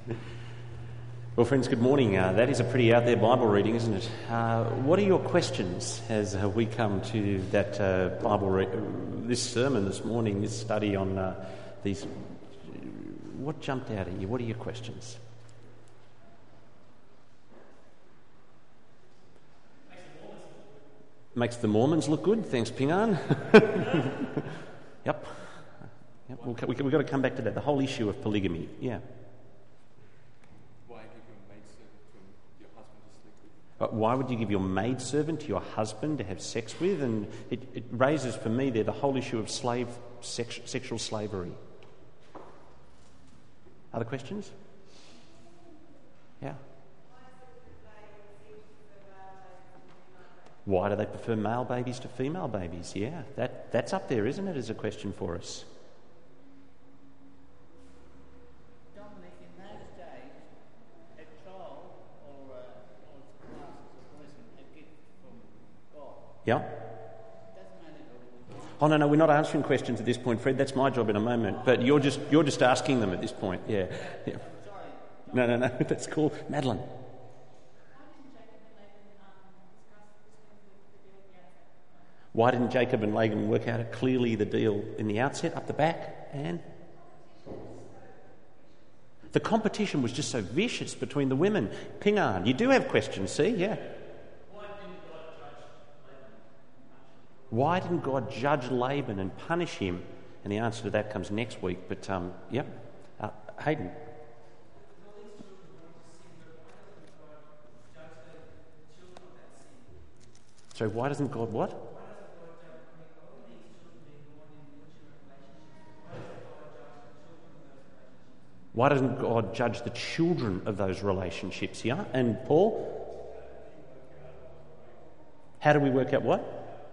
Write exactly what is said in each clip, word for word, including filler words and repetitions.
Well, friends, good morning. Uh, that is a pretty out there Bible reading, isn't it? Uh, what are your questions as uh, we come to that uh, Bible re- this sermon this morning, this study on uh, these? What jumped out at you? What are your questions? Makes the Mormons look good. Thanks, Pingan. Yep. Yep. We'll, we, we've got to come back to that. The whole issue of polygamy. Yeah. But why would you give your maidservant to your husband to have sex with? And it, it raises for me there the whole issue of slave sex, sexual slavery. Other questions? Yeah. Why do they prefer male babies to female babies? Yeah, that, that's up there, isn't it, as a question for us? Yeah? Oh, no, no, we're not answering questions at this point, Fred. That's my job in a moment. But you're just you're just asking them at this point. Yeah. yeah. No, no, no, that's cool. Madeline. Why didn't Jacob and Laban work out clearly the deal in the outset, up the back? Anne? The competition was just so vicious between the women. Pingan, you do have questions, see? Yeah. Why didn't God judge Laban and punish him? And the answer to that comes next week. But, um, yep. Uh, Hayden. So why doesn't God what? Why doesn't God judge the children of those relationships? Yeah? And Paul? How do we work out what?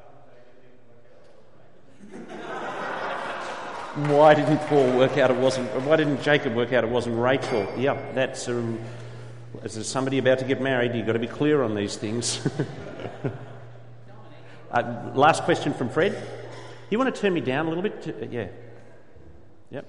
Why didn't Paul work out it wasn't... Why didn't Jacob work out it wasn't Rachel? Yeah, that's... Um, as somebody about to get married, you've got to be clear on these things. uh, last question from Fred. You want to turn me down a little bit? To, uh, yeah. Yep.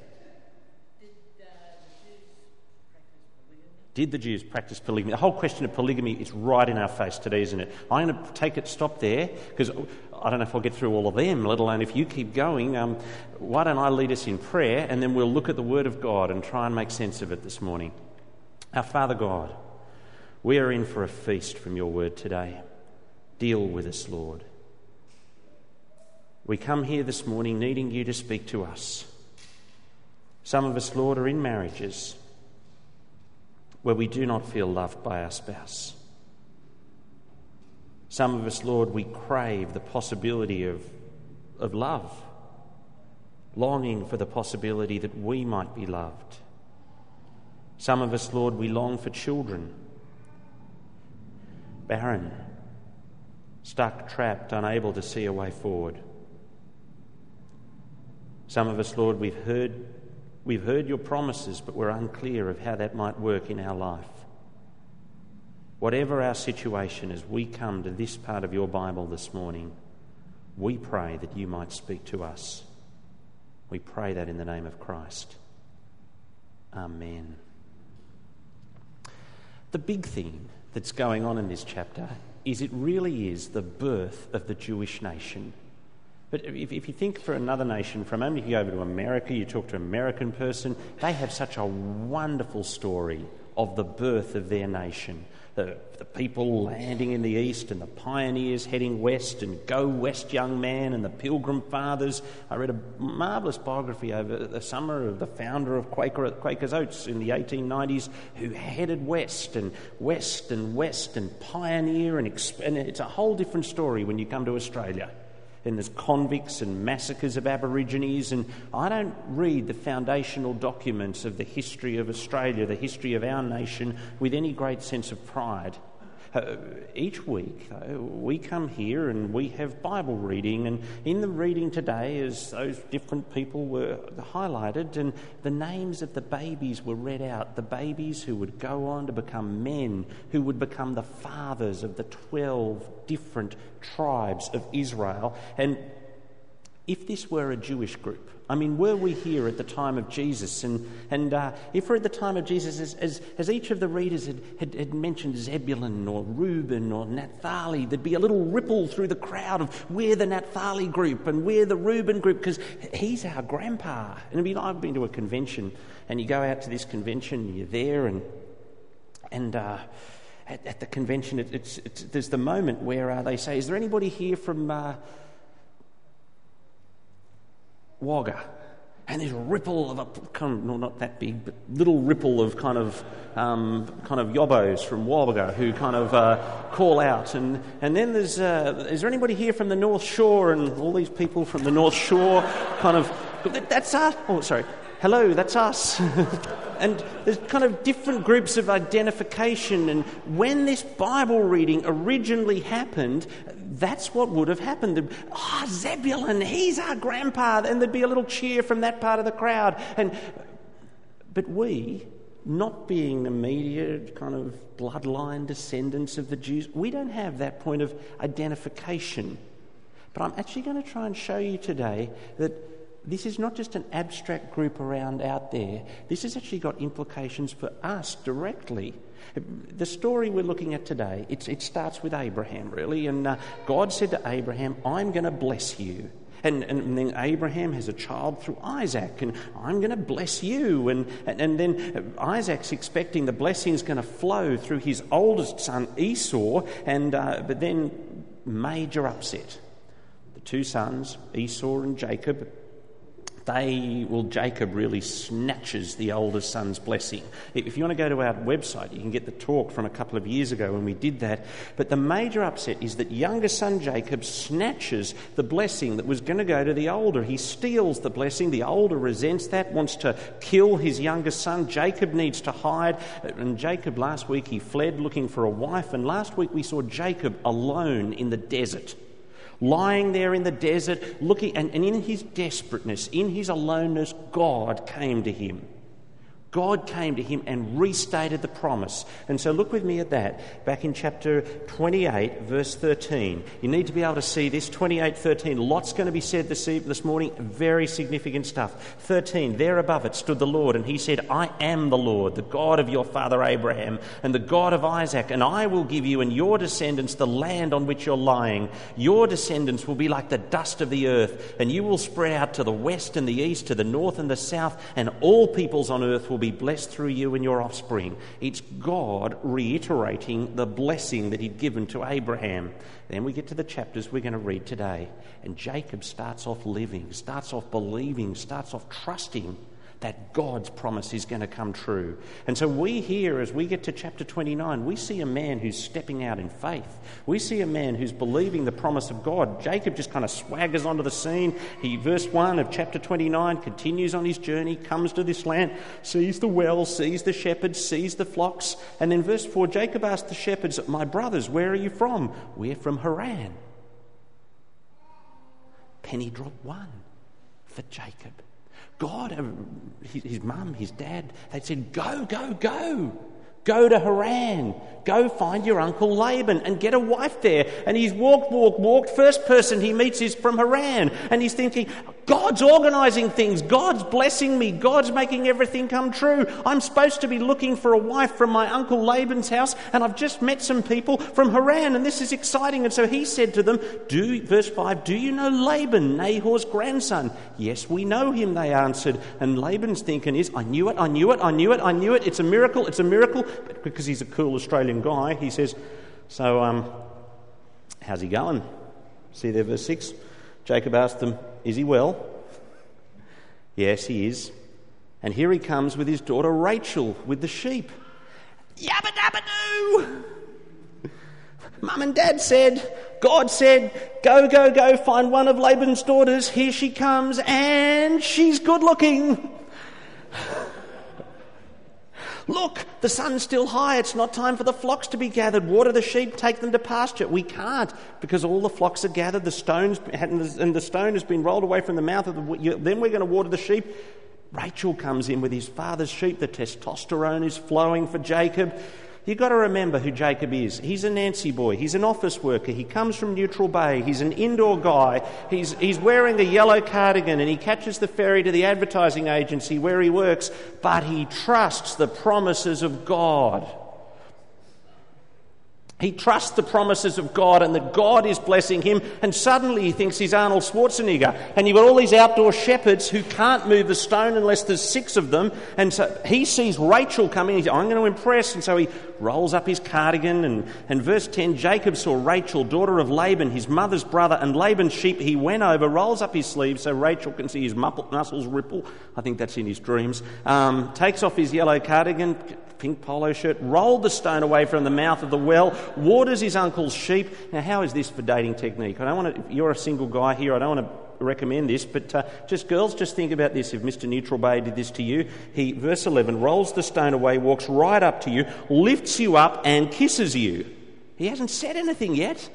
Did the Jews practice polygamy? The whole question of polygamy is right in our face today, isn't it? I'm going to take it, stop there, because I don't know if I'll get through all of them, let alone if you keep going. Um, why don't I lead us in prayer, and then we'll look at the Word of God and try and make sense of it this morning. Our Father God, we are in for a feast from your Word today. Deal with us, Lord. We come here this morning needing you to speak to us. Some of us, Lord, are in marriages where we do not feel loved by our spouse. Some of us, Lord, we crave the possibility of, of love, longing for the possibility that we might be loved. Some of us, Lord, we long for children, barren, stuck, trapped, unable to see a way forward. Some of us, Lord, we've heard We've heard your promises, but we're unclear of how that might work in our life. Whatever our situation as we come to this part of your Bible this morning, we pray that you might speak to us. We pray that in the name of Christ. Amen. The big thing that's going on in this chapter is it really is the birth of the Jewish nation. But if, if you think for another nation, for a moment if you go over to America, you talk to an American person, they have such a wonderful story of the birth of their nation. The, the people landing in the east and the pioneers heading west and go west young man and the Pilgrim Fathers. I read a marvellous biography over the summer of the founder of Quaker, Quakers Oats in the eighteen nineties who headed west and west and west and pioneer and, exp- and it's a whole different story when you come to Australia. And there's convicts and massacres of Aborigines, and I don't read the foundational documents of the history of Australia, the history of our nation, with any great sense of pride. Uh, each week, though, we come here and we have Bible reading, and in the reading today, as those different people were highlighted, and the names of the babies were read out, the babies who would go on to become men, who would become the fathers of the twelve different tribes of Israel. And if this were a Jewish group, I mean, were we here at the time of Jesus? And and uh, if we're at the time of Jesus, as, as, as each of the readers had, had, had mentioned Zebulun or Reuben or Naphtali, there'd be a little ripple through the crowd of we're the Naphtali group and we're the Reuben group because he's our grandpa. And I mean, I've been to a convention and you go out to this convention, you're there and and uh, at, at the convention, it, it's, it's there's the moment where uh, they say, is there anybody here from... Uh, Wagga, and there's a ripple of a kind of, no, not that big, but little ripple of kind of um, kind of yobbos from Wagga who kind of uh, call out, and and then there's uh, is there anybody here from the North Shore? And all these people from the North Shore kind of that's us. Oh, sorry, hello, that's us. And there's kind of different groups of identification. And when this Bible reading originally happened, that's what would have happened. Ah, oh, Zebulun, he's our grandpa. And there'd be a little cheer from that part of the crowd. And but we, not being immediate kind of bloodline descendants of the Jews, we don't have that point of identification. But I'm actually going to try and show you today that this is not just an abstract group around out there. This has actually got implications for us directly. The story we're looking at today, it's, it starts with Abraham, really. And uh, God said to Abraham, I'm going to bless you. And, and then Abraham has a child through Isaac, and I'm going to bless you. And, and, and then Isaac's expecting the blessing's going to flow through his oldest son, Esau. And uh, but then major upset. The two sons, Esau and Jacob, They, well, Jacob really snatches the oldest son's blessing. If you want to go to our website, you can get the talk from a couple of years ago when we did that. But the major upset is that younger son Jacob snatches the blessing that was going to go to the older. He steals the blessing. The older resents that, wants to kill his younger son. Jacob needs to hide. And Jacob, last week, he fled looking for a wife. And last week we saw Jacob alone in the desert. Lying there in the desert, looking, and, and in his desperateness, in his aloneness, God came to him. God came to him and restated the promise. And so look with me at that. Back in chapter twenty-eight, verse thirteen. You need to be able to see this. twenty-eight thirteen. Lots going to be said this, this morning. Very significant stuff. thirteen. There above it stood the Lord, and he said, I am the Lord, the God of your father Abraham, and the God of Isaac, and I will give you and your descendants the land on which you're lying. Your descendants will be like the dust of the earth, and you will spread out to the west and the east, to the north and the south, and all peoples on earth will be blessed through you and your offspring. It's God reiterating the blessing that he'd given to Abraham. Then we get to the chapters we're going to read today. And Jacob starts off living, starts off believing, starts off trusting that God's promise is going to come true. And so we here, as we get to chapter twenty-nine, we see a man who's stepping out in faith. We see a man who's believing the promise of God. Jacob just kind of swaggers onto the scene. He, verse one of chapter twenty-nine, continues on his journey, comes to this land, sees the well, sees the shepherds, sees the flocks. And then verse four, Jacob asked the shepherds, my brothers, where are you from? We're from Haran. Penny drop one for Jacob. God, his, his mum, his dad, they said, go, go, go. Go to Haran. Go find your uncle Laban and get a wife there. And he's walked, walked, walked. First person he meets is from Haran. And he's thinking, God's organising things. God's blessing me. God's making everything come true. I'm supposed to be looking for a wife from my uncle Laban's house, and I've just met some people from Haran, and this is exciting. And so he said to them, do, verse five, do you know Laban, Nahor's grandson? Yes, we know him, they answered. And Laban's thinking is, I knew it, I knew it, I knew it, I knew it. It's a miracle, it's a miracle. But because he's a cool Australian guy, he says, so um, how's he going? See there, verse six. Jacob asked them, is he well? Yes, he is. And here he comes with his daughter Rachel with the sheep. Yabba dabba doo! Mum and Dad said, God said, go, go, go, find one of Laban's daughters. Here she comes, and she's good looking. Look, the sun's still high. It's not time for the flocks to be gathered. Water the sheep, take them to pasture. We can't, because all the flocks are gathered. The stones and the stone has been rolled away from the mouth of the. Then we're going to water the sheep. Rachel comes in with his father's sheep. The testosterone is flowing for Jacob. You've got to remember who Jacob is. He's a Nancy boy. He's an office worker. He comes from Neutral Bay. He's an indoor guy. He's, he's wearing a yellow cardigan and he catches the ferry to the advertising agency where he works, but he trusts the promises of God. He trusts the promises of God and that God is blessing him, and suddenly he thinks he's Arnold Schwarzenegger. And you've got all these outdoor shepherds who can't move a stone unless there's six of them. And so he sees Rachel coming. He's, I'm going to impress. And so he rolls up his cardigan. And, and verse ten, Jacob saw Rachel, daughter of Laban, his mother's brother, and Laban's sheep. He went over, rolls up his sleeve so Rachel can see his muscles ripple. I think that's in his dreams. Um, takes off his yellow cardigan, pink polo shirt, rolled the stone away from the mouth of the well, waters his uncle's sheep. Now, how is this for dating technique? I don't want to, if you're a single guy here, I don't want to recommend this, but uh, just girls, just think about this. If Mister Neutral Bay did this to you, he, verse eleven, rolls the stone away, walks right up to you, lifts you up and kisses you. He hasn't said anything yet.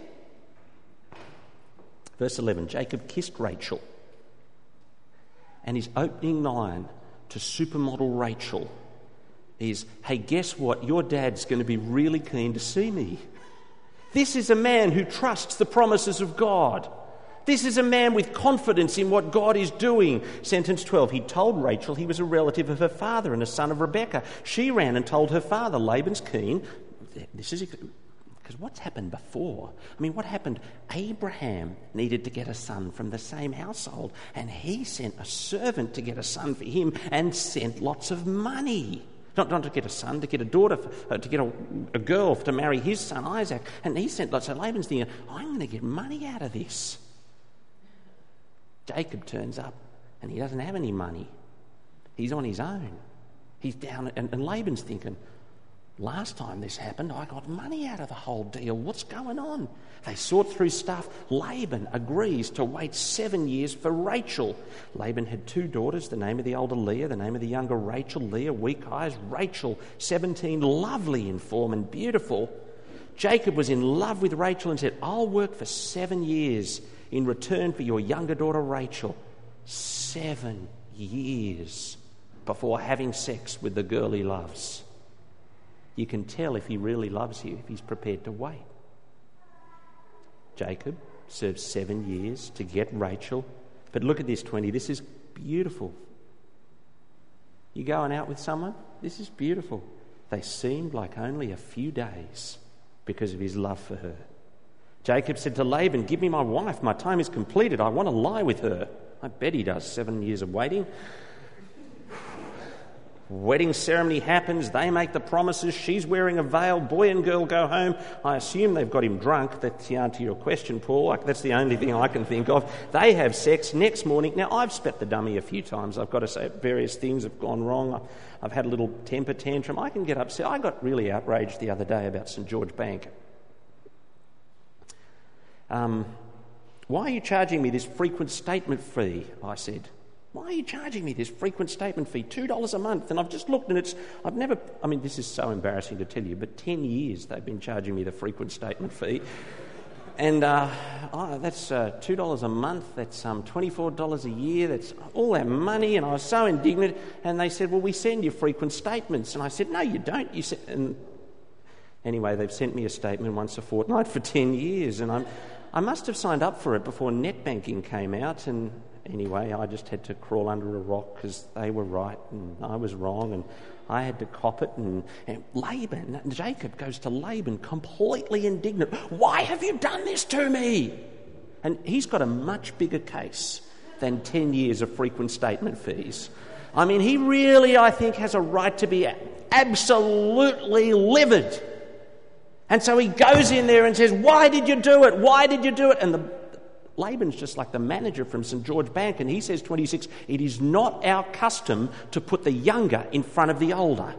Verse eleven, Jacob kissed Rachel. And his opening line to supermodel Rachel is, hey, guess what? Your dad's going to be really keen to see me. This is a man who trusts the promises of God. This is a man with confidence in what God is doing. Sentence twelve, he told Rachel he was a relative of her father and a son of Rebekah. She ran and told her father, Laban's keen. This is because what's happened before? I mean, what happened? Abraham needed to get a son from the same household, and he sent a servant to get a son for him and sent lots of money. Not, not to get a son, to get a daughter, uh, to get a, a girl to marry his son Isaac. And he sent lots. So Laban's thinking, I'm going to get money out of this. Jacob turns up and he doesn't have any money. He's on his own. He's down, and, and Laban's thinking, last time this happened, I got money out of the whole deal. What's going on? They sort through stuff. Laban agrees to wait seven years for Rachel. Laban had two daughters, the name of the older Leah, the name of the younger Rachel. Leah, weak eyes. Rachel, seventeen, lovely in form and beautiful. Jacob was in love with Rachel and said, I'll work for seven years in return for your younger daughter Rachel. Seven years before having sex with the girl he loves. You can tell if he really loves you, if he's prepared to wait. Jacob served seven years to get Rachel. But look at this, twenty. This is beautiful. You going out with someone? This is beautiful. They seemed like only a few days because of his love for her. Jacob said to Laban, give me my wife. My time is completed. I want to lie with her. I bet he does. Seven years of waiting. Wedding ceremony happens, they make the promises, she's wearing a veil, boy and girl go home. I assume they've got him drunk. That's the answer to your question, Paul. Like, that's the only thing I can think of. They have sex next morning. Now, I've spat the dummy a few times. I've got to say various things have gone wrong. I've had a little temper tantrum. I can get upset. I got really outraged the other day about St George Bank. Um, why are you charging me this frequent statement fee? I said. Why are you charging me this frequent statement fee? two dollars a month. And I've just looked and it's, I've never, I mean, this is so embarrassing to tell you, but ten years they've been charging me the frequent statement fee. And uh, oh, that's uh, two dollars a month, that's um, twenty-four dollars a year, that's all that money. And I was so indignant. And they said, well, we send you frequent statements. And I said, no, you don't. You said, and anyway, they've sent me a statement once a fortnight for ten years. And I'm, I must have signed up for it before net banking came out. And anyway, I just had to crawl under a rock because they were right and I was wrong, and I had to cop it. And, and Laban, Jacob goes to Laban completely indignant. Why have you done this to me? And he's got a much bigger case than ten years of frequent statement fees. I mean, he really, I think, has a right to be absolutely livid. And so he goes in there and says, why did you do it? Why did you do it? And the Laban's just like the manager from St George Bank, and he says, twenty-six, it is not our custom to put the younger in front of the older.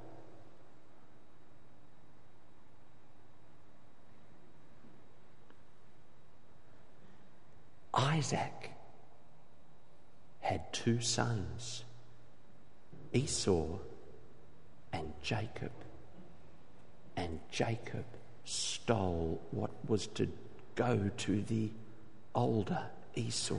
Isaac had two sons, Esau and Jacob. And Jacob stole what was to go to the older Esau.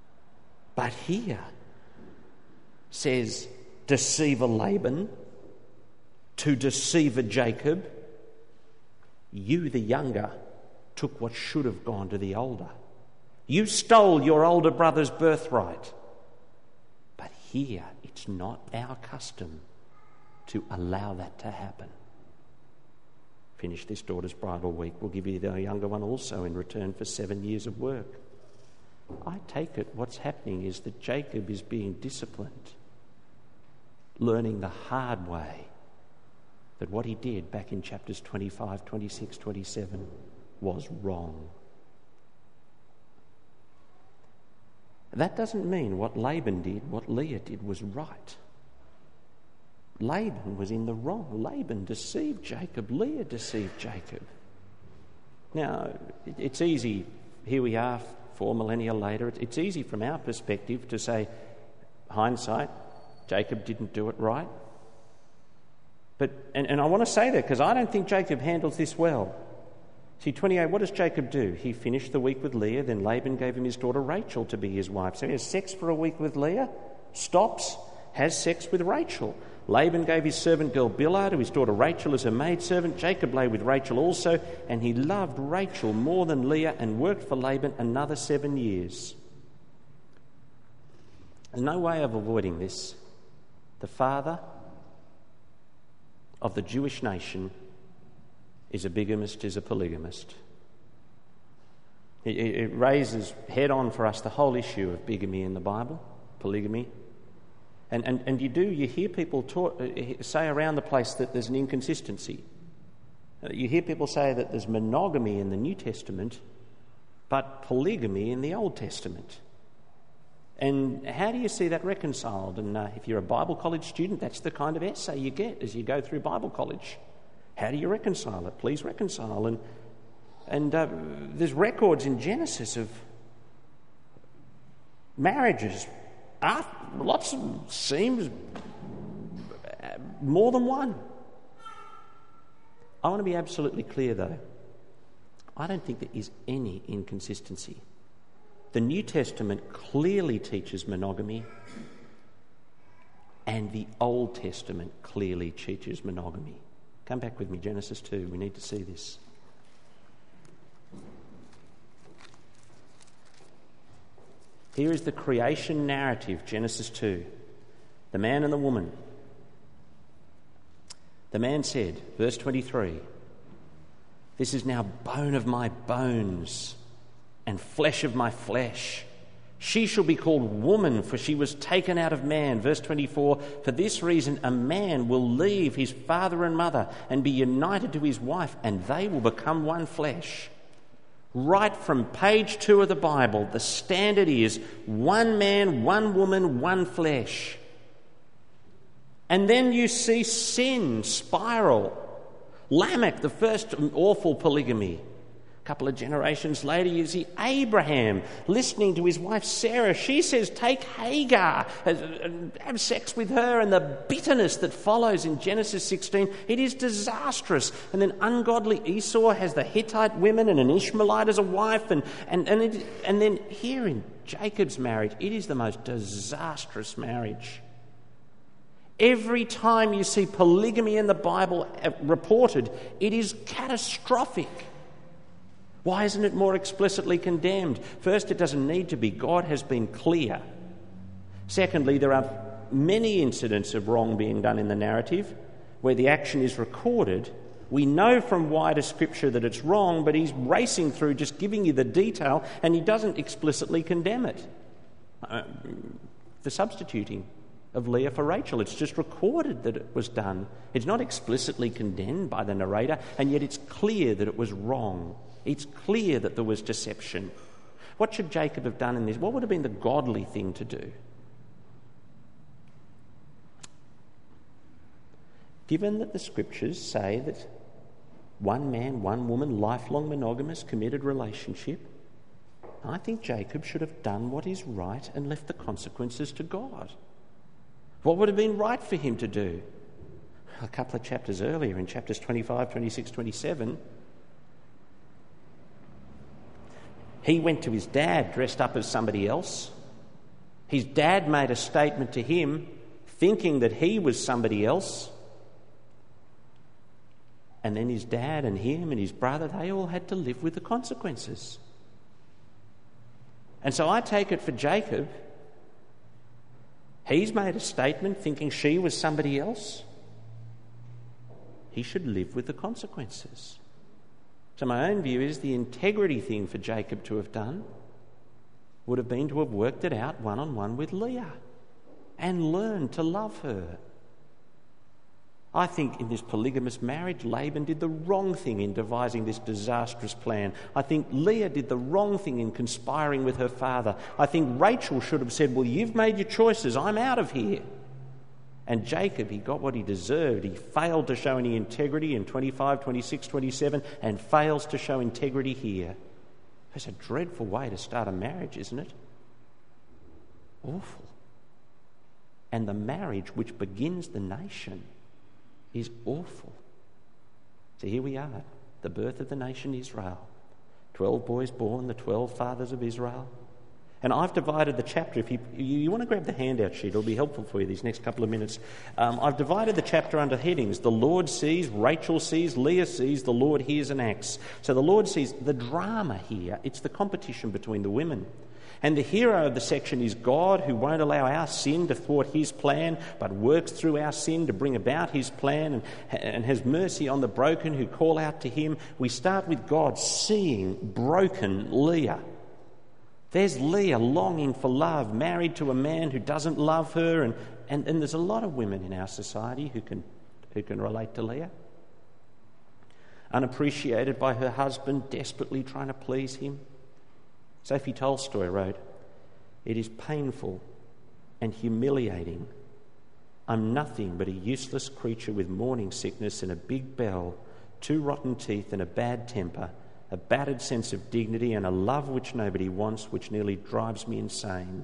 But here says deceiver Laban, to deceiver Jacob, you, the younger, took what should have gone to the older. You stole your older brother's birthright. But here, it's not our custom to allow that to happen. Finish this daughter's bridal week. We'll give you the younger one also in return for seven years of work. I take it what's happening is that Jacob is being disciplined, learning the hard way that what he did back in chapters twenty-five, twenty-six, twenty-seven was wrong. That doesn't mean what Laban did, what Leah did was right. Laban was in the wrong. Laban deceived Jacob. Leah deceived Jacob. Now, it's easy, here we are, four millennia later, it's easy from our perspective to say, hindsight, Jacob didn't do it right. But, and, and I want to say that because I don't think Jacob handles this well. See, twenty-eight, what does Jacob do? He finished the week with Leah, then Laban gave him his daughter Rachel to be his wife. So he has sex for a week with Leah, stops, has sex with Rachel. Laban gave his servant girl Bilhah to his daughter Rachel as her maidservant. Jacob lay with Rachel also, and he loved Rachel more than Leah and worked for Laban another seven years. There's no way of avoiding this. The father of the Jewish nation is a bigamist, is a polygamist. It, it raises head on for us the whole issue of bigamy in the Bible, polygamy. And, and, and you do, you hear people talk, say around the place that there's an inconsistency. You hear people say that there's monogamy in the New Testament, but polygamy in the Old Testament. And how do you see that reconciled? And uh, if you're a Bible college student, that's the kind of essay you get as you go through Bible college. How do you reconcile it? Please reconcile. And, and uh, there's records in Genesis of marriages. After, lots of seems more than one. I want to be absolutely clear though. I don't think there is any inconsistency. The New Testament clearly teaches monogamy, and the Old Testament clearly teaches monogamy. Come back with me, Genesis two. We need to see this. Here is the creation narrative, Genesis two. The man and the woman. The man said, verse twenty-three, "This is now bone of my bones and flesh of my flesh. She shall be called woman, for she was taken out of man." Verse twenty-four, "For this reason a man will leave his father and mother and be united to his wife, and they will become one flesh." Right from page two of the Bible, the standard is one man, one woman, one flesh. And then you see sin spiral. Lamech, the first awful polygamy. A couple of generations later, you see Abraham listening to his wife Sarah. She says, take Hagar and have sex with her, and the bitterness that follows in Genesis sixteen, it is disastrous. And then ungodly Esau has the Hittite women and an Ishmaelite as a wife, and, and, and, it, and then here in Jacob's marriage, it is the most disastrous marriage. Every time you see polygamy in the Bible reported, it is catastrophic. Why isn't it more explicitly condemned? First, it doesn't need to be. God has been clear. Secondly, there are many incidents of wrong being done in the narrative where the action is recorded. We know from wider scripture that it's wrong, but he's racing through just giving you the detail, and he doesn't explicitly condemn it. Uh, the substituting of Leah for Rachel, it's just recorded that it was done. It's not explicitly condemned by the narrator, and yet it's clear that it was wrong. It's clear that there was deception. What should Jacob have done in this? What would have been the godly thing to do? Given that the scriptures say that one man, one woman, lifelong monogamous, committed relationship, I think Jacob should have done what is right and left the consequences to God. What would have been right for him to do? A couple of chapters earlier, in chapters twenty-five, twenty-six, twenty-seven, he went to his dad dressed up as somebody else. His dad made a statement to him thinking that he was somebody else. And then his dad and him and his brother, they all had to live with the consequences. And so I take it for Jacob, he's made a statement thinking she was somebody else. He should live with the consequences. So my own view is the integrity thing for Jacob to have done would have been to have worked it out one-on-one with Leah and learned to love her. I think in this polygamous marriage, Laban did the wrong thing in devising this disastrous plan. I think Leah did the wrong thing in conspiring with her father. I think Rachel should have said, well, you've made your choices, I'm out of here. And Jacob, he got what he deserved. He failed to show any integrity in twenty-five, twenty-six, twenty-seven, and fails to show integrity here. It's a dreadful way to start a marriage, isn't it? Awful. And the marriage which begins the nation is awful. So here we are, the birth of the nation Israel. Twelve boys born, the twelve fathers of Israel. And I've divided the chapter. If you, you, you want to grab the handout sheet, it'll be helpful for you these next couple of minutes. Um, I've divided the chapter under headings. The Lord sees, Rachel sees, Leah sees, the Lord hears and acts. So the Lord sees the drama here. It's the competition between the women. And the hero of the section is God, who won't allow our sin to thwart his plan, but works through our sin to bring about his plan, and, and has mercy on the broken who call out to him. We start with God seeing broken Leah. There's Leah longing for love, married to a man who doesn't love her, and, and, and there's a lot of women in our society who can, who can relate to Leah. Unappreciated by her husband, desperately trying to please him. Sophie Tolstoy wrote, "It is painful and humiliating. I'm nothing but a useless creature with morning sickness and a big bell, two rotten teeth and a bad temper, a battered sense of dignity and a love which nobody wants, which nearly drives me insane."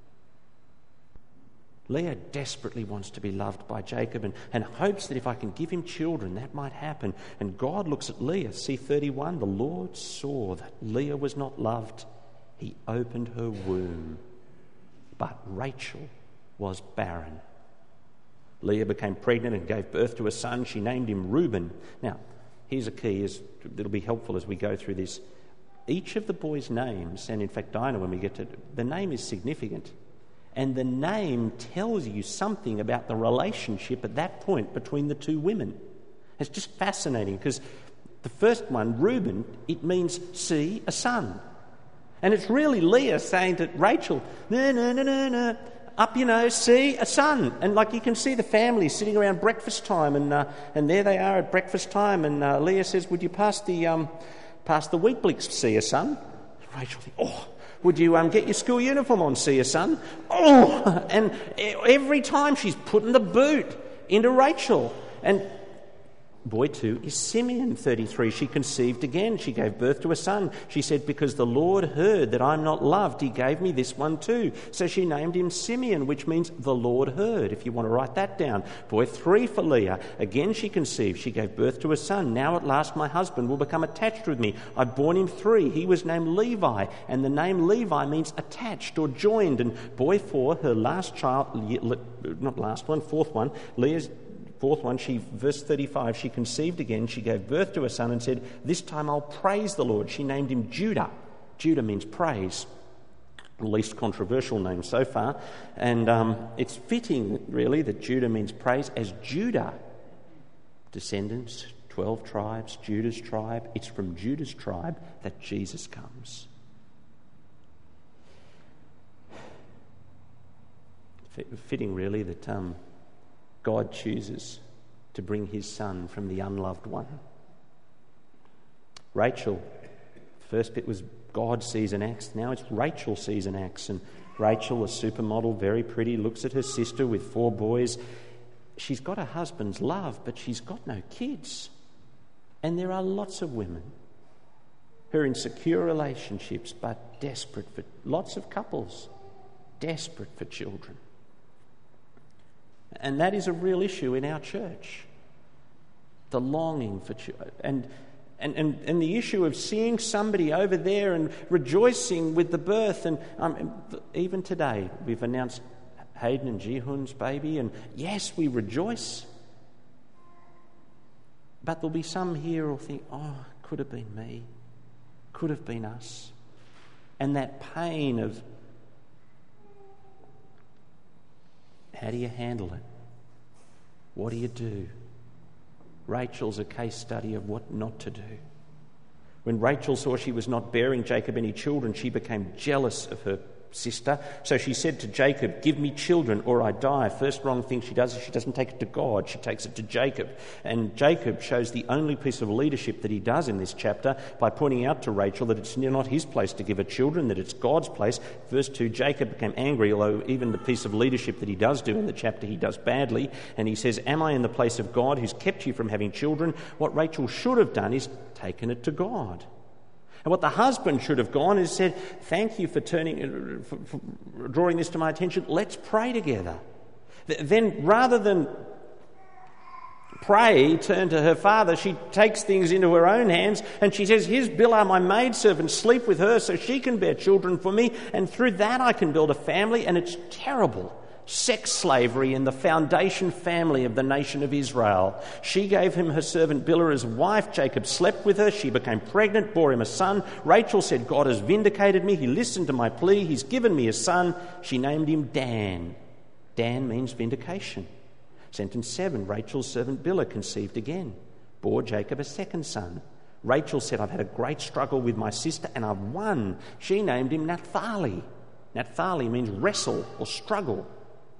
Leah desperately wants to be loved by Jacob and, and hopes that if I can give him children, that might happen. And God looks at Leah, see thirty-one, the Lord saw that Leah was not loved. He opened her womb, but Rachel was barren. Leah became pregnant and gave birth to a son. She named him Reuben. Now, here's a key, is, it'll be helpful as we go through this. Each of the boys' names, and in fact Dinah, when we get to the name is significant. And the name tells you something about the relationship at that point between the two women. It's just fascinating because the first one, Reuben, it means see a son. And it's really Leah saying to Rachel, no, no, no, no, no, up, you know, see a son. And like you can see the family sitting around breakfast time, and uh, and there they are at breakfast time, and uh, Leah says, would you pass the um, pass the wheat blicks, see a son? Rachel thinks, oh, would you um, get your school uniform on, see a son? Oh, and every time she's putting the boot into Rachel. And boy two is Simeon, thirty-three. She conceived again. She gave birth to a son. She said, because the Lord heard that I'm not loved, he gave me this one too. So she named him Simeon, which means the Lord heard, if you want to write that down. Boy three for Leah. Again she conceived. She gave birth to a son. Now at last my husband will become attached with me. I've borne him three. He was named Levi, and the name Levi means attached or joined. And boy four, her last child, not last one, fourth one, Leah's Fourth one, she, verse thirty-five, she conceived again, she gave birth to a son and said, this time I'll praise the Lord. She named him Judah. Judah means praise. The least controversial name so far. And um, it's fitting, really, that Judah means praise, as Judah, descendants, twelve tribes, Judah's tribe. It's from Judah's tribe that Jesus comes. Fitting, really, that Um, God chooses to bring his son from the unloved one. Rachel, first bit was God sees and acts. Now it's Rachel sees and acts. And Rachel, a supermodel, very pretty, looks at her sister with four boys. She's got her husband's love, but she's got no kids. And there are lots of women who are in secure relationships but desperate for, lots of couples, desperate for children. And that is a real issue in our church. The longing for children. And, and, and, and the issue of seeing somebody over there and rejoicing with the birth. And um, even today, we've announced Hayden and Jihun's baby. And yes, we rejoice. But there'll be some here who'll think, oh, could have been me, could have been us. And that pain of, how do you handle it? What do you do? Rachel's a case study of what not to do. When Rachel saw she was not bearing Jacob any children, she became jealous of her sister. So she said to Jacob, give me children or I die. First wrong thing she does is she doesn't take it to God, she takes it to Jacob. And Jacob shows the only piece of leadership that he does in this chapter by pointing out to Rachel that it's not his place to give her children, that it's God's place. Verse two, Jacob became angry, although even the piece of leadership that he does do in the chapter he does badly. And he says, am I in the place of God who's kept you from having children? What Rachel should have done is taken it to God. And what the husband should have gone is said, thank you for turning, for, for drawing this to my attention. Let's pray together. Then rather than pray, turn to her father, she takes things into her own hands and she says, here's Bilhah, my maidservant, sleep with her so she can bear children for me. And through that I can build a family. And it's terrible. Sex slavery in the foundation family of the nation of Israel. She gave him her servant Bilhah as wife. Jacob slept with her. She became pregnant, bore him a son. Rachel said, God has vindicated me. He listened to my plea. He's given me a son. She named him Dan. Dan means vindication. Sentence seven, Rachel's servant Bilhah conceived again, bore Jacob a second son. Rachel said, I've had a great struggle with my sister and I've won. She named him Naphtali. Naphtali means wrestle or struggle.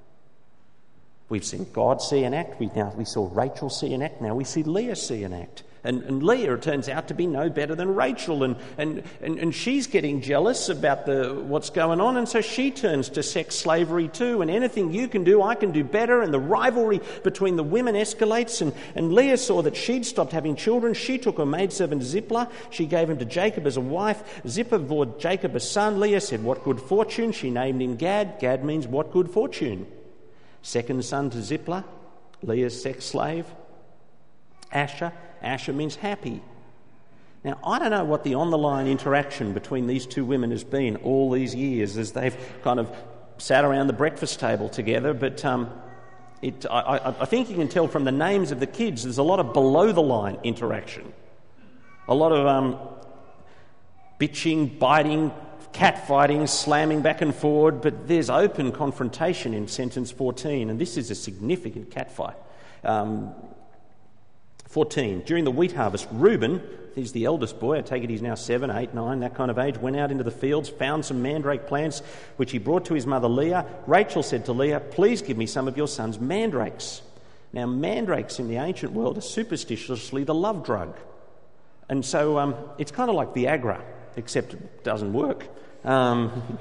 We've seen God see an act. We now we saw Rachel see an act. Now we see Leah see an act. And, and Leah, it turns out to be no better than Rachel. And, and, and, and she's getting jealous about the what's going on. And so she turns to sex slavery too. And anything you can do, I can do better. And the rivalry between the women escalates. And, and Leah saw that she'd stopped having children. She took her maidservant Zilpah. She gave him to Jacob as a wife. Zilpah bore Jacob a son. Leah said, what good fortune. She named him Gad. Gad means what good fortune. Second son to Zilpah, Leah's sex slave. Asher. Asher means happy. Now, I don't know what the on-the-line interaction between these two women has been all these years as they've kind of sat around the breakfast table together, but um, it, I, I think you can tell from the names of the kids there's a lot of below-the-line interaction. A lot of um, bitching, biting, catfighting, slamming back and forward, but there's open confrontation in sentence fourteen, and this is a significant catfight. Um, fourteen, during the wheat harvest, Reuben, he's the eldest boy, I take it he's now seven, eight, nine, that kind of age, went out into the fields, found some mandrake plants, which he brought to his mother Leah. Rachel said to Leah, please give me some of your son's mandrakes. Now, mandrakes in the ancient world are superstitiously the love drug. And so um, it's kind of like Viagra, except it doesn't work. Um,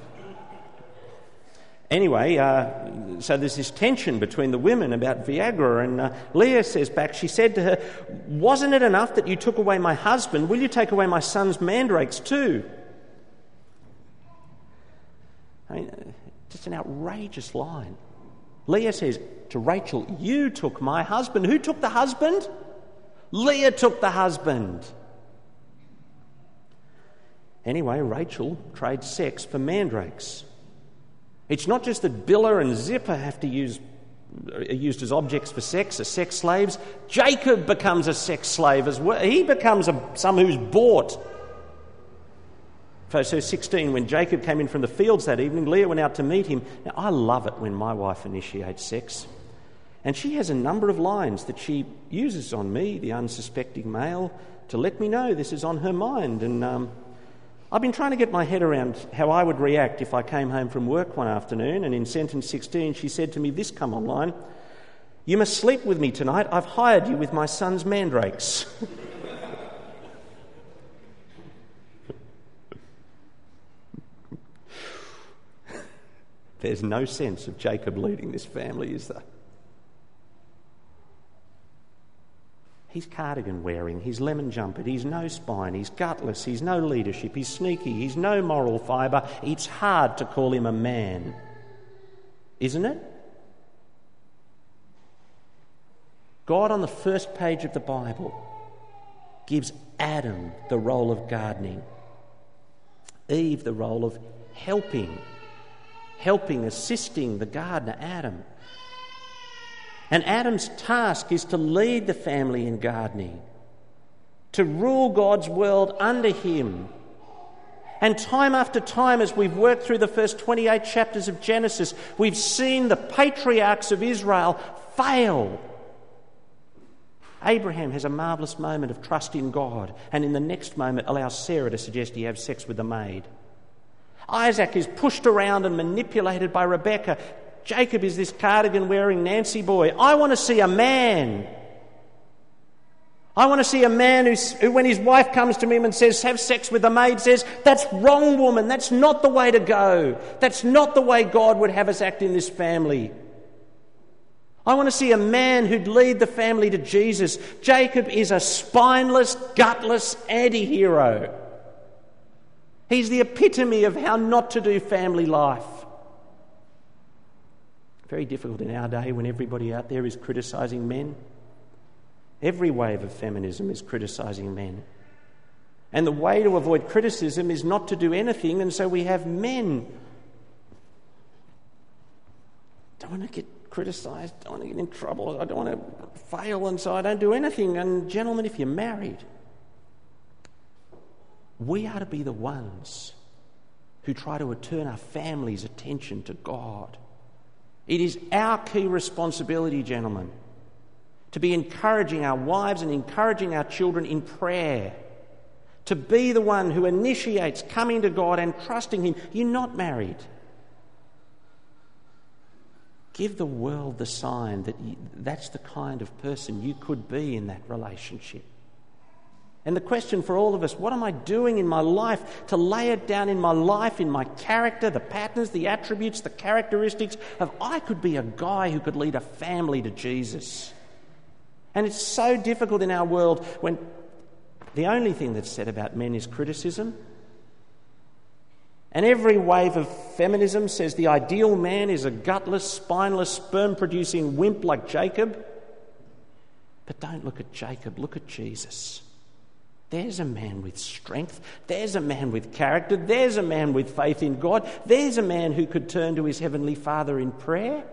anyway, uh, so there's this tension between the women about Viagra, and uh, Leah says back, she said to her, wasn't it enough that you took away my husband? Will you take away my son's mandrakes too? I mean, just an outrageous line. Leah says to Rachel, you took my husband. Who took the husband? Leah took the husband. Anyway, Rachel trades sex for mandrakes. It's not just that Bilhah and Zilpah have to use are used as objects for sex, as sex slaves. Jacob becomes a sex slave as well. He becomes a, someone who's bought. Verse sixteen, when Jacob came in from the fields that evening, Leah went out to meet him. Now, I love it when my wife initiates sex. And she has a number of lines that she uses on me, the unsuspecting male, to let me know this is on her mind. And um, I've been trying to get my head around how I would react if I came home from work one afternoon, and in sentence sixteen she said to me this come online, you must sleep with me tonight, I've hired you with my son's mandrakes. There's no sense of Jacob leading this family, is there? He's cardigan wearing, he's lemon jumpered, he's no spine, he's gutless, he's no leadership, he's sneaky, he's no moral fibre. It's hard to call him a man, isn't it? God on the first page of the Bible gives Adam the role of gardening, Eve the role of helping, helping, assisting the gardener, Adam. And Adam's task is to lead the family in gardening, to rule God's world under him. And time after time, as we've worked through the first twenty-eight chapters of Genesis, we've seen the patriarchs of Israel fail. Abraham has a marvellous moment of trust in God, and in the next moment allows Sarah to suggest he have sex with the maid. Isaac is pushed around and manipulated by Rebekah. Jacob is this cardigan-wearing Nancy boy. I want to see a man. I want to see a man who, who, when his wife comes to him and says, have sex with the maid, says, that's wrong, woman. That's not the way to go. That's not the way God would have us act in this family. I want to see a man who'd lead the family to Jesus. Jacob is a spineless, gutless anti-hero. He's the epitome of how not to do family life. Very difficult in our day when everybody out there is criticising men. Every wave of feminism is criticising men. And the way to avoid criticism is not to do anything, and so we have men. Don't want to get criticised, don't want to get in trouble, I don't want to fail, and so I don't do anything. And gentlemen, if you're married, we are to be the ones who try to turn our family's attention to God. It is our key responsibility, gentlemen, to be encouraging our wives and encouraging our children in prayer, to be the one who initiates coming to God and trusting him. You're not married. Give the world the sign that you, that's the kind of person you could be in that relationship. And the question for all of us, what am I doing in my life to lay it down in my life, in my character, the patterns, the attributes, the characteristics of I could be a guy who could lead a family to Jesus. And it's so difficult in our world when the only thing that's said about men is criticism. And every wave of feminism says the ideal man is a gutless, spineless, sperm-producing wimp like Jacob. But don't look at Jacob, look at Jesus. There's a man with strength. There's a man with character. There's a man with faith in God. There's a man who could turn to his Heavenly Father in prayer.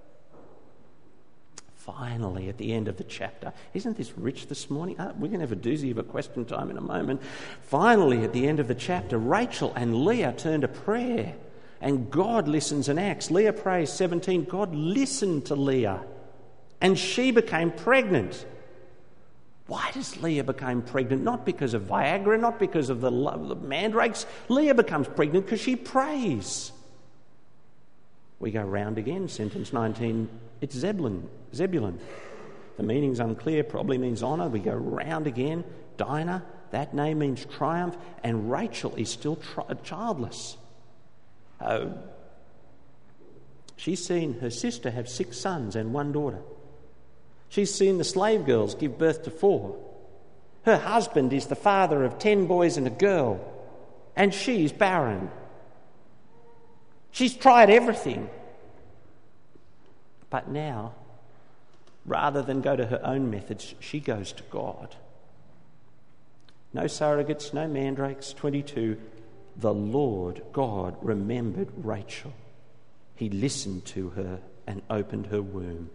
Finally, at the end of the chapter, isn't this rich this morning? Uh, we're going to have a doozy of a question time in a moment. Finally, at the end of the chapter, Rachel and Leah turn to prayer, and God listens and acts. Leah prays, seventeen, God listened to Leah, and she became pregnant. Why does Leah become pregnant? Not because of Viagra, not because of the, the mandrakes. Leah becomes pregnant because she prays. We go round again, sentence nineteen, it's Zebulun. Zebulun. The meaning's unclear, probably means honour. We go round again. Dinah, that name means triumph, and Rachel is still tri- childless. Uh, she's seen her sister have six sons and one daughter. She's seen the slave girls give birth to four. Her husband is the father of ten boys and a girl, and she's barren. She's tried everything. But now, rather than go to her own methods, she goes to God. No surrogates, no mandrakes. twenty-two, the Lord God remembered Rachel. He listened to her and opened her womb.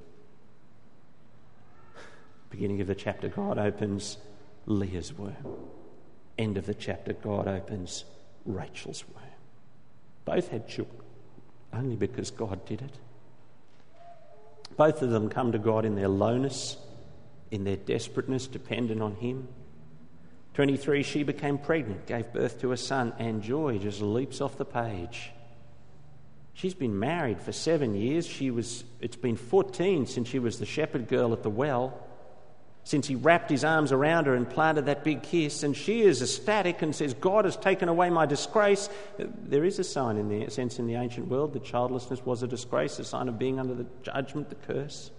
Beginning of the chapter, God opens Leah's womb. End of the chapter, God opens Rachel's womb. Both had children, only because God did it. Both of them come to God in their lowness, in their desperateness, dependent on him. twenty-three, she became pregnant, gave birth to a son, and joy just leaps off the page. She's been married for seven years. She was. It's been fourteen since she was the shepherd girl at the well, since he wrapped his arms around her and planted that big kiss, and she is ecstatic and says, God has taken away my disgrace. There is a sign in the sense in the ancient world that childlessness was a disgrace, a sign of being under the judgment, the curse.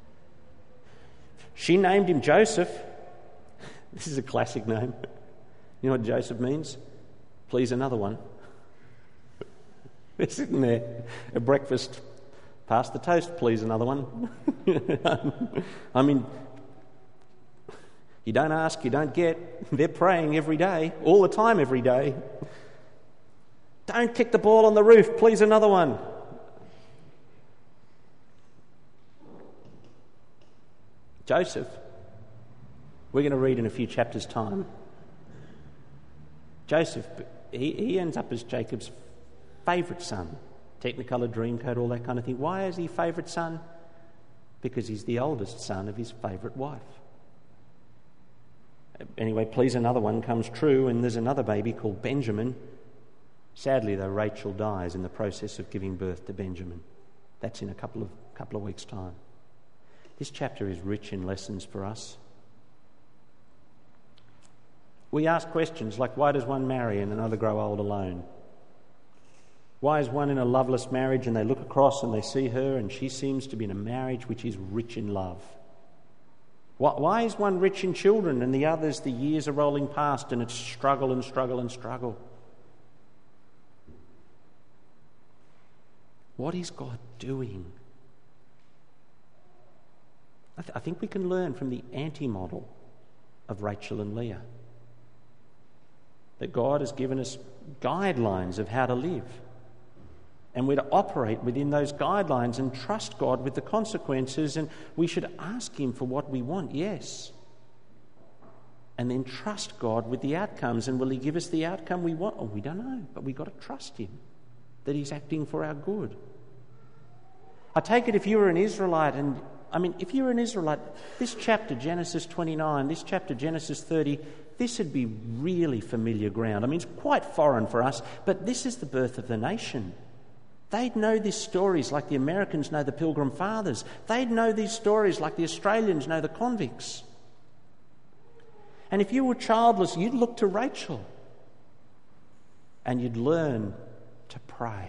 She named him Joseph. This is a classic name. You know what Joseph means? Please another one. They're sitting there at breakfast, pass the toast, please another one. I mean, you don't ask, you don't get. They're praying every day, all the time every day. Don't kick the ball on the roof, please another one. Joseph, we're going to read in a few chapters' time. Joseph, he, he ends up as Jacob's favourite son. Technicolor, Dreamcoat, all that kind of thing. Why is he favourite son? Because he's the oldest son of his favourite wife. Anyway, please, another one comes true, and there's another baby called Benjamin. Sadly, though, Rachel dies in the process of giving birth to Benjamin. That's in a couple of couple of weeks' time. This chapter is rich in lessons for us. We ask questions like, why does one marry and another grow old alone? Why is one in a loveless marriage and they look across and they see her and she seems to be in a marriage which is rich in love? Why is one rich in children and the others, the years are rolling past and it's struggle and struggle and struggle? What is God doing? I, th- I think we can learn from the anti-model of Rachel and Leah. That God has given us guidelines of how to live. And we're to operate within those guidelines and trust God with the consequences, and we should ask Him for what we want, yes. And then trust God with the outcomes. And will He give us the outcome we want? Oh, we don't know, but we've got to trust Him that He's acting for our good. I take it if you were an Israelite, and I mean, if you were an Israelite, this chapter, Genesis twenty-nine, this chapter, Genesis thirty, this would be really familiar ground. I mean, it's quite foreign for us, but this is the birth of the nation. They'd know these stories like the Americans know the Pilgrim Fathers. They'd know these stories like the Australians know the convicts. And if you were childless, you'd look to Rachel and you'd learn to pray.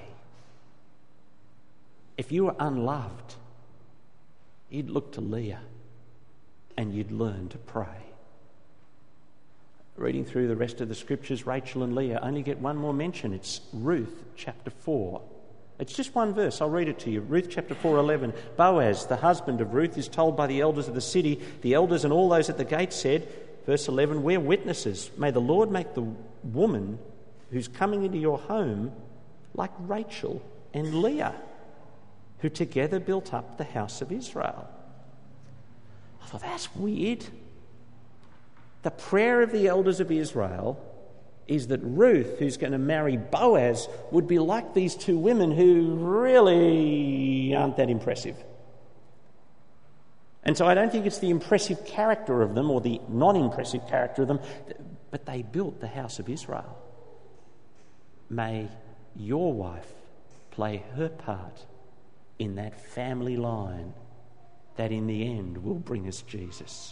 If you were unloved, you'd look to Leah and you'd learn to pray. Reading through the rest of the scriptures, Rachel and Leah only get one more mention. It's Ruth chapter four. It's just one verse. I'll read it to you. Ruth chapter four, eleven. Boaz, the husband of Ruth, is told by the elders of the city. The elders and all those at the gate said, verse eleven, we're witnesses. May the Lord make the woman who's coming into your home like Rachel and Leah, who together built up the house of Israel. I thought, that's weird. The prayer of the elders of Israel is that Ruth, who's going to marry Boaz, would be like these two women who really aren't that impressive. And so I don't think it's the impressive character of them or the non-impressive character of them, but they built the house of Israel. May your wife play her part in that family line that in the end will bring us Jesus.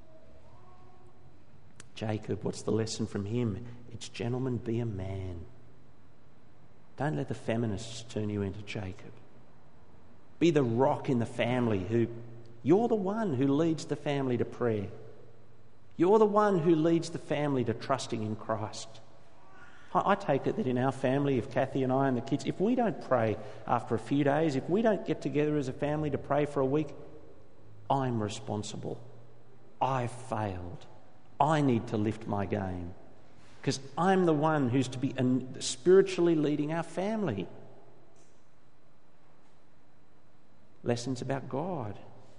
Jacob, what's the lesson from him? It's, gentlemen, be a man. Don't let the feminists turn you into Jacob. Be the rock in the family who, you're the one who leads the family to prayer. You're the one who leads the family to trusting in Christ. I, I take it that in our family, if Kathy and I and the kids, if we don't pray after a few days, if we don't get together as a family to pray for a week, I'm responsible. I've failed. I need to lift my game because I'm the one who's to be spiritually leading our family. Lessons about God.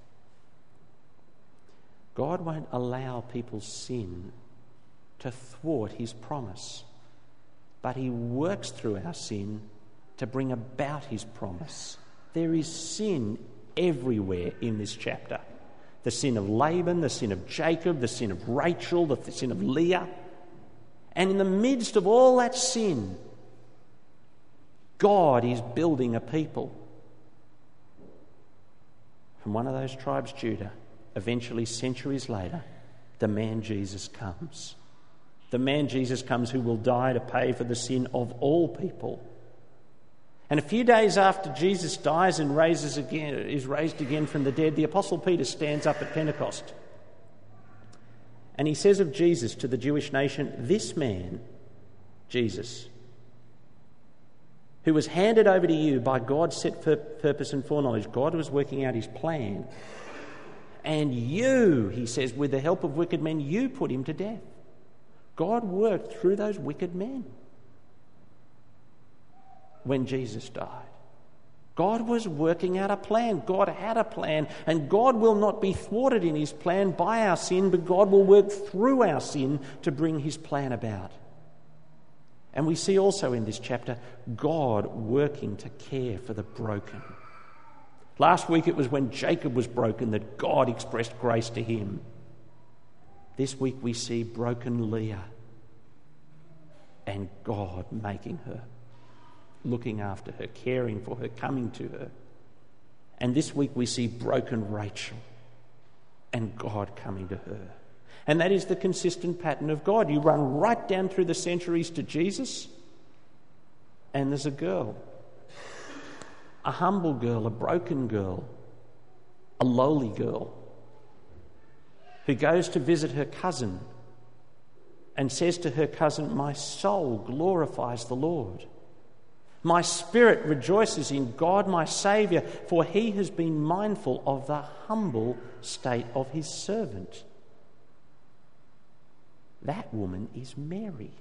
God won't allow people's sin to thwart His promise, but He works through our sin to bring about His promise. There is sin everywhere in this chapter. The sin of Laban, the sin of Jacob, the sin of Rachel, the sin of Leah. And in the midst of all that sin, God is building a people. From one of those tribes, Judah, eventually centuries later, the man Jesus comes. The man Jesus comes who will die to pay for the sin of all people. And a few days after Jesus dies and raises again, is raised again from the dead, the Apostle Peter stands up at Pentecost. And he says of Jesus to the Jewish nation, this man, Jesus, who was handed over to you by God's set purpose and foreknowledge. God was working out His plan. And you, he says, with the help of wicked men, you put him to death. God worked through those wicked men when Jesus died. God was working out a plan. God had a plan, and God will not be thwarted in his plan by our sin, but God will work through our sin to bring his plan about. And we see also in this chapter God working to care for the broken. Last week it was when Jacob was broken that God expressed grace to him. This week we see broken Leah and God making her, looking after her, caring for her, coming to her. And this week we see broken Rachel and God coming to her. And that is the consistent pattern of God. You run right down through the centuries to Jesus, and there's a girl, a humble girl, a broken girl, a lowly girl, who goes to visit her cousin and says to her cousin, "My soul glorifies the Lord. My spirit rejoices in God my Saviour, for he has been mindful of the humble state of his servant." That woman is Mary.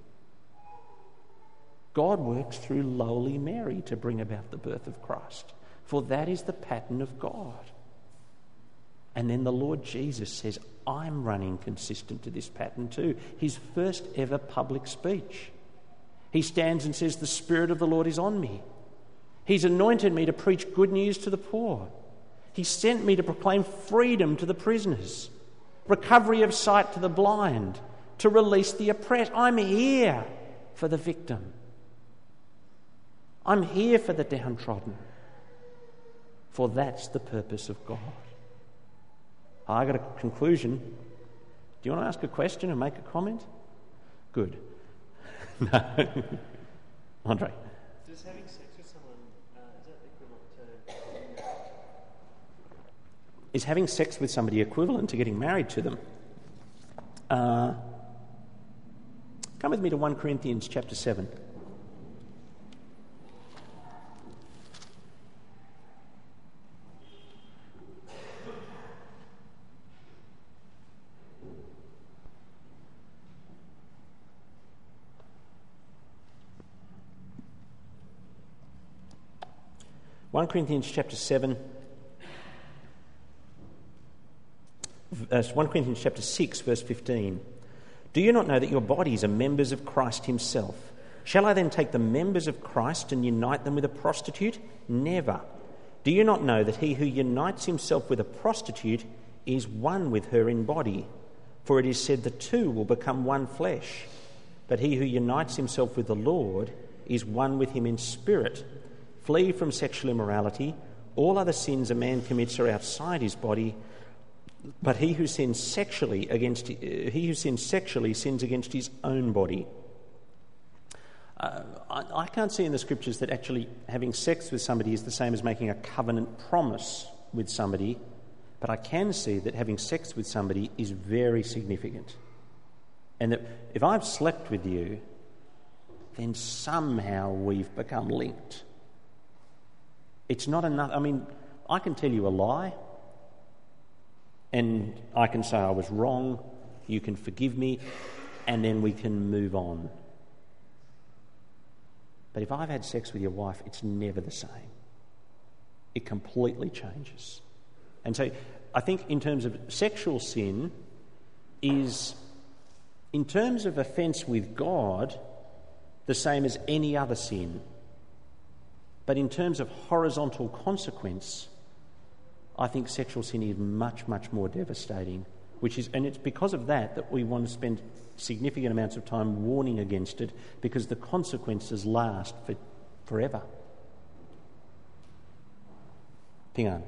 God works through lowly Mary to bring about the birth of Christ, for that is the pattern of God. And then the Lord Jesus says, I'm running consistent to this pattern too. His first ever public speech. He stands and says, "The Spirit of the Lord is on me. He's anointed me to preach good news to the poor. He sent me to proclaim freedom to the prisoners, recovery of sight to the blind, to release the oppressed." I'm here for the victim. I'm here for the downtrodden. For that's the purpose of God. I got a conclusion. Do you want to ask a question and make a comment? Good. No. Andre. Does having sex with someone, uh, is that equivalent to getting married? Is having sex with somebody equivalent to getting married to them? Uh, come with me to First Corinthians chapter seven. First Corinthians chapter seven, uh, First Corinthians chapter six, verse fifteen. Do you not know that your bodies are members of Christ himself? Shall I then take the members of Christ and unite them with a prostitute? Never. Do you not know that he who unites himself with a prostitute is one with her in body? For it is said the two will become one flesh. But he who unites himself with the Lord is one with him in spirit. Flee from sexual immorality. All other sins a man commits are outside his body, but he who sins sexually against uh, he who sins sexually sins against his own body. Uh, I, I can't see in the scriptures that actually having sex with somebody is the same as making a covenant promise with somebody, but I can see that having sex with somebody is very significant, and that if I've slept with you, then somehow we've become linked. It's not enough. I mean, I can tell you a lie and I can say I was wrong, you can forgive me, and then we can move on. But if I've had sex with your wife, it's never the same. It completely changes. And so I think in terms of sexual sin is, in terms of offence with God, the same as any other sin. But in terms of horizontal consequence, I think sexual sin is much, much more devastating. Which is, and it's because of that that we want to spend significant amounts of time warning against it, because the consequences last for forever. Ping on.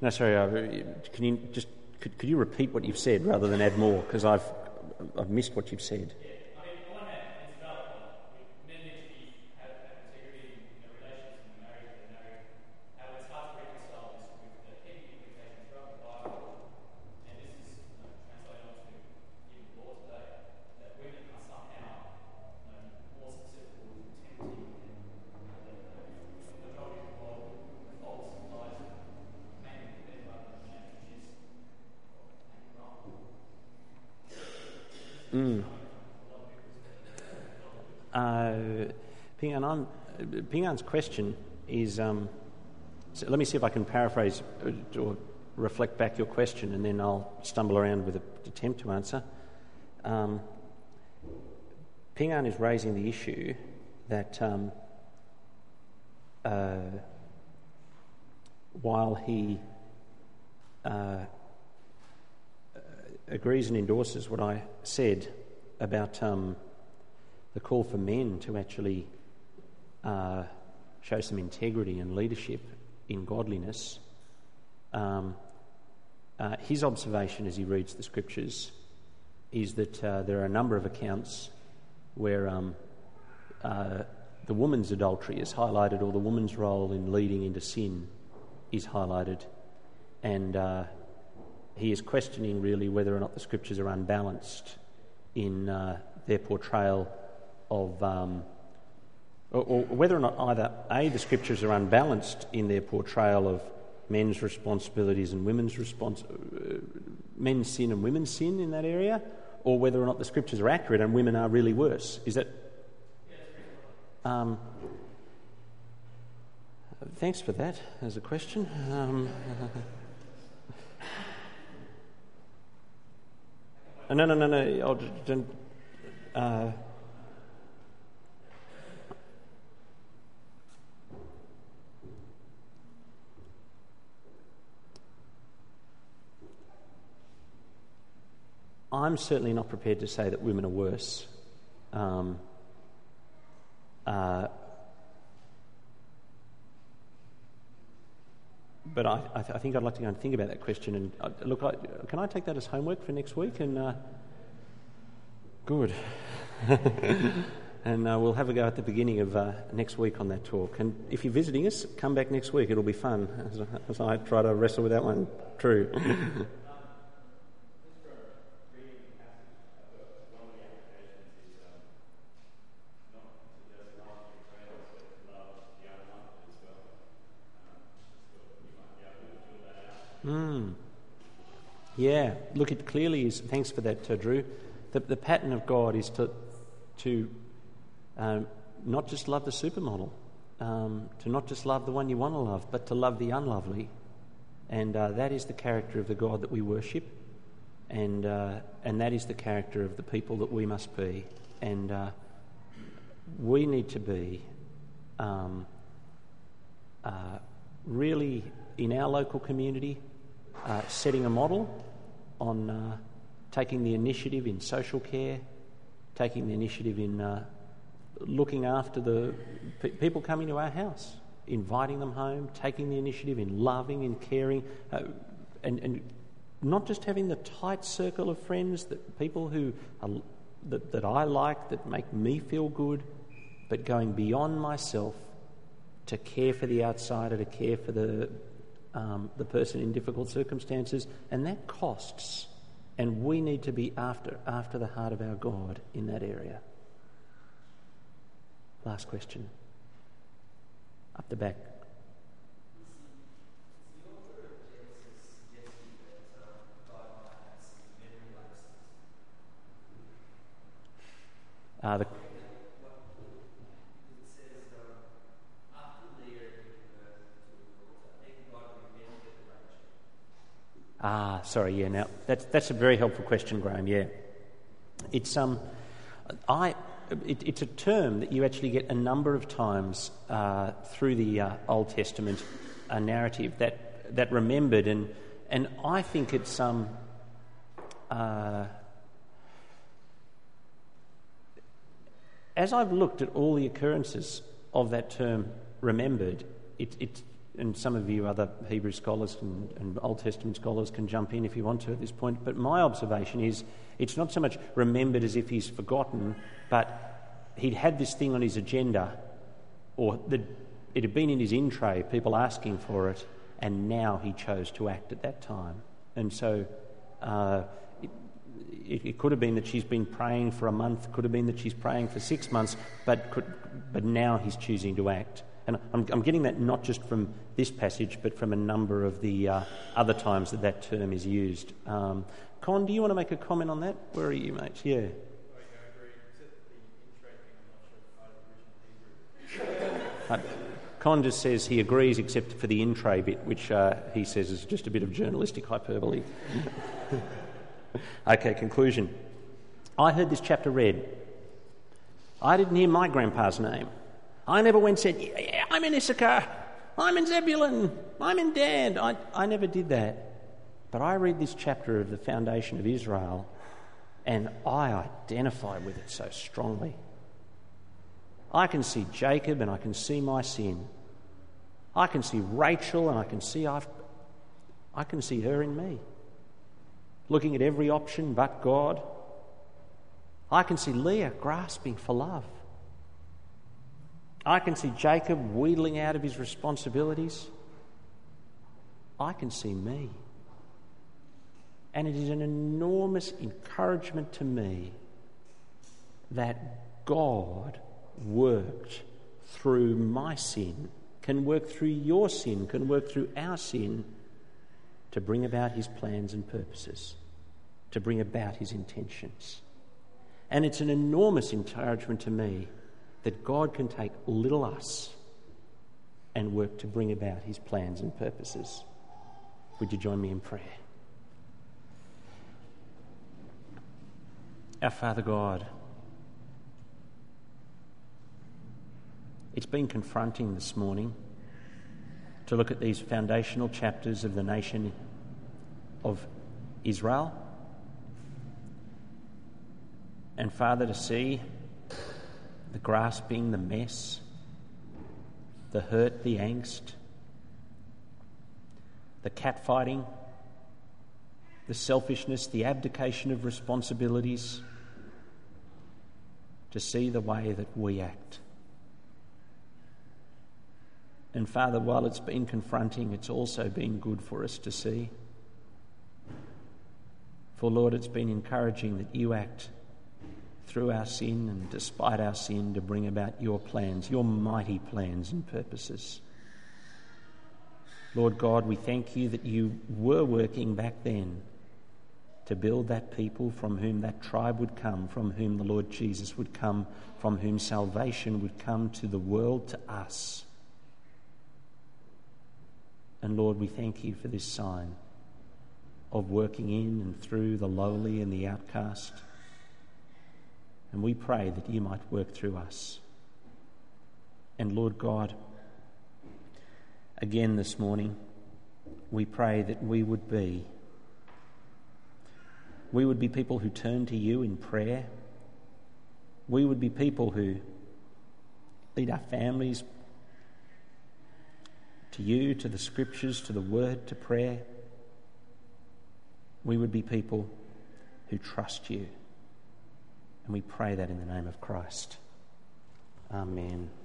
No, sorry. Uh, can you just could, could you repeat what you've said rather than add more? Because I've I've missed what you've said. Mm. Uh, Ping An, I'm, Ping An's question is, um, so let me see if I can paraphrase or reflect back your question, and then I'll stumble around with an attempt to answer. Um, Ping An is raising the issue that um, uh, while he uh, agrees and endorses what I said about um, the call for men to actually uh, show some integrity and leadership in godliness, um, uh, his observation as he reads the scriptures is that uh, there are a number of accounts where um, uh, the woman's adultery is highlighted, or the woman's role in leading into sin is highlighted, and uh, he is questioning really whether or not the scriptures are unbalanced in uh, their portrayal of, um, or, or whether or not either A, the scriptures are unbalanced in their portrayal of men's responsibilities and women's respons- uh, men's sin and women's sin in that area, or whether or not the scriptures are accurate and women are really worse. Is that? Um, thanks for that as a question. Um, No, no, no, no. I'll, don't, uh, I'm certainly not prepared to say that women are worse. Um, uh, But I, I, th- I think I'd like to go and think about that question. And uh, look, I, can I take that as homework for next week? And uh, good. and uh, we'll have a go at the beginning of uh, next week on that talk. And if you're visiting us, come back next week. It'll be fun as, as I try to wrestle with that one. True. Mm. Yeah, look, it clearly is. Thanks for that, uh, Drew. The, the pattern of God is to to um, not just love the supermodel, um, to not just love the one you want to love, but to love the unlovely, and uh, that is the character of the God that we worship, and uh, and that is the character of the people that we must be, and uh, we need to be um, uh, really in our local community. Uh, setting a model on uh, taking the initiative in social care, taking the initiative in uh, looking after the pe- people coming to our house, inviting them home, taking the initiative in loving and caring, uh, and, and not just having the tight circle of friends, that people who are, that, that I like, that make me feel good, but going beyond myself to care for the outsider, to care for the Um, the person in difficult circumstances, and that costs, and we need to be after after the heart of our God in that area. Last question. Up the back. Uh, the Ah, sorry, yeah, now, that's that's a very helpful question, Graham, yeah. It's um, I, it, it's a term that you actually get a number of times uh, through the uh, Old Testament uh, narrative, that that remembered, and and I think it's um, uh, as I've looked at all the occurrences of that term remembered, it, it and some of you other Hebrew scholars and, and Old Testament scholars can jump in if you want to at this point, but my observation is it's not so much remembered as if he's forgotten, but he'd had this thing on his agenda, or the, it had been in his in tray, people asking for it, and now he chose to act at that time. And so uh, it, it, it could have been that she's been praying for a month, could have been that she's praying for six months, but could, but now he's choosing to act. And I'm, I'm getting that not just from this passage, but from a number of the uh, other times that that term is used. Um, Con, do you want to make a comment on that? Where are you, mate? Yeah. Uh, Con just says he agrees except for the in-tray bit, which uh, he says is just a bit of journalistic hyperbole. Okay, conclusion. I heard this chapter read. I didn't hear my grandpa's name. I never went and said, yeah, I'm in Issachar, I'm in Zebulun, I'm in Dan. I, I never did that. But I read this chapter of the foundation of Israel and I identify with it so strongly. I can see Jacob and I can see my sin. I can see Rachel and I can see I've, I can see her in me. Looking at every option but God. I can see Leah grasping for love. I can see Jacob wheedling out of his responsibilities. I can see me. And it is an enormous encouragement to me that God worked through my sin, can work through your sin, can work through our sin to bring about his plans and purposes, to bring about his intentions. And it's an enormous encouragement to me that God can take little us and work to bring about his plans and purposes. Would you join me in prayer? Our Father God, it's been confronting this morning to look at these foundational chapters of the nation of Israel. And Father, to see the grasping, the mess, the hurt, the angst, the catfighting, the selfishness, the abdication of responsibilities, to see the way that we act. And Father, while it's been confronting, it's also been good for us to see. For Lord, it's been encouraging that you act through our sin and despite our sin to bring about your plans, your mighty plans and purposes. Lord God, we thank you that you were working back then to build that people from whom that tribe would come, from whom the Lord Jesus would come, from whom salvation would come to the world, to us. And Lord, we thank you for this sign of working in and through the lowly and the outcast. And we pray that you might work through us. And Lord God, again this morning, we pray that we would be, we would be people who turn to you in prayer. We would be people who lead our families to you, to the scriptures, to the word, to prayer. We would be people who trust you. And we pray that in the name of Christ. Amen.